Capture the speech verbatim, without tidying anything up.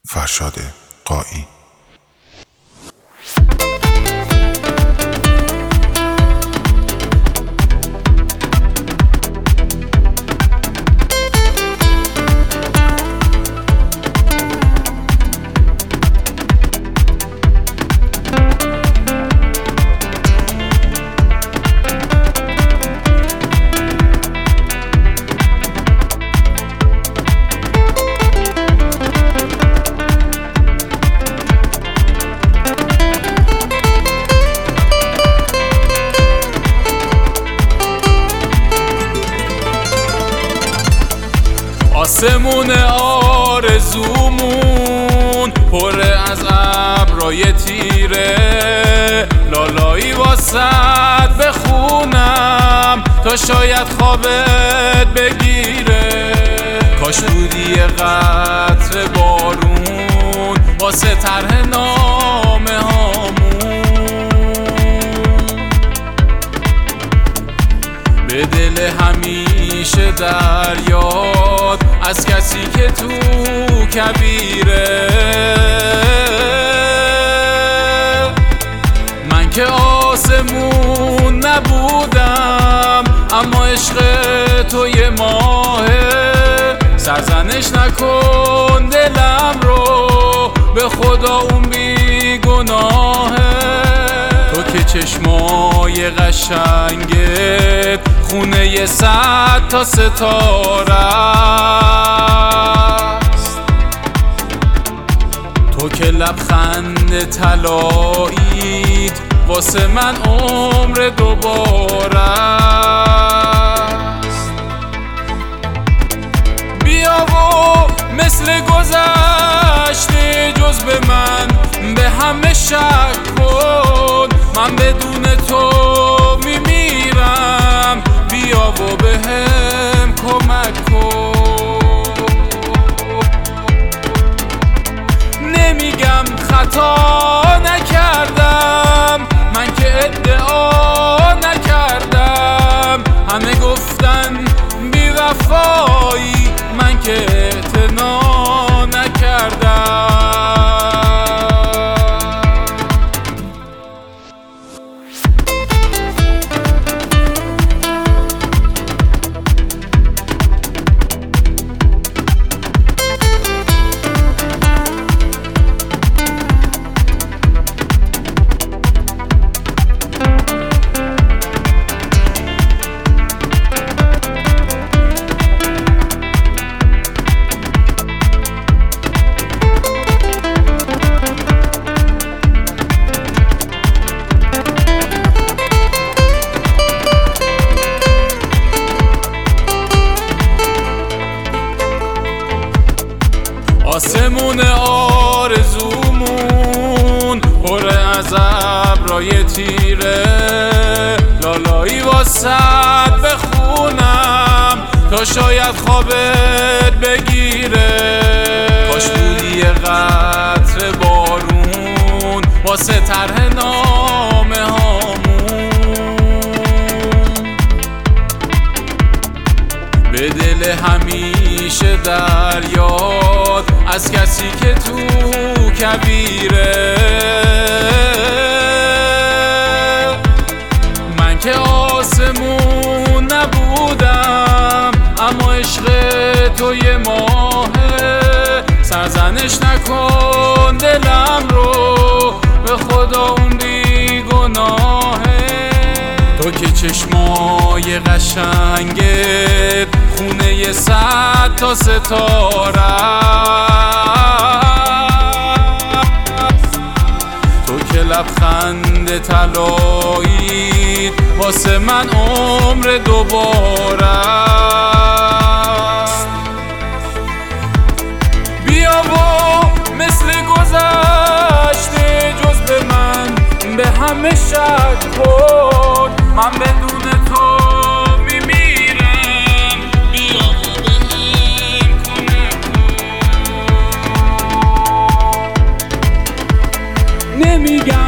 فرشاد قائی. آسمون آرزومون پر از ابرای تیره، لالایی واسد بخونم تا شاید خوابت بگیره. کاش بودی یه قطره بارون واسه طرح نامه هامون، به دل همیشه دریاد از کسی که تو کبیره. من که آسمون نبودم اما عشق تو یه ماهه. سرزنش نکن دلم رو، به خدا اون بی گناهه. تو که چشمای قشنگت خونه ی صد تا ستاره است. تو که لبخند طلاییت واسه من عمر دوباره است. بیا و مثل گذشته جز به من به همه شک کن. من بدون تو میمیرم، بیا و به هم کمک کن. نمیگم خطا نکردم، من که ادعا نکردم. همه گفتن بی وفایی، من که اعتنا نکردم. آسمون آرزومون پر از ابرای تیره، لالایی واسد بخونم تا شاید خوابت بگیره. کاش بودی یه قطره بارون واسه طرح نامه هامون، به دل همیشه دریاد از کسی که تو کبیره. من که آسمون نبودم اما عشق تو یه ماهه. سرزنش نکن دلم رو، به خدا اون بی گناهه. تو که چشمای قشنگت خونه ی صد تا ستاره است. تو که لبخند طلاییت واسه من عمر دوباره است. بیا و مثل گذشته جز به من به همه شک کن. من بدون تو میمیرم، بیا و به هم کمک کن. نمیگم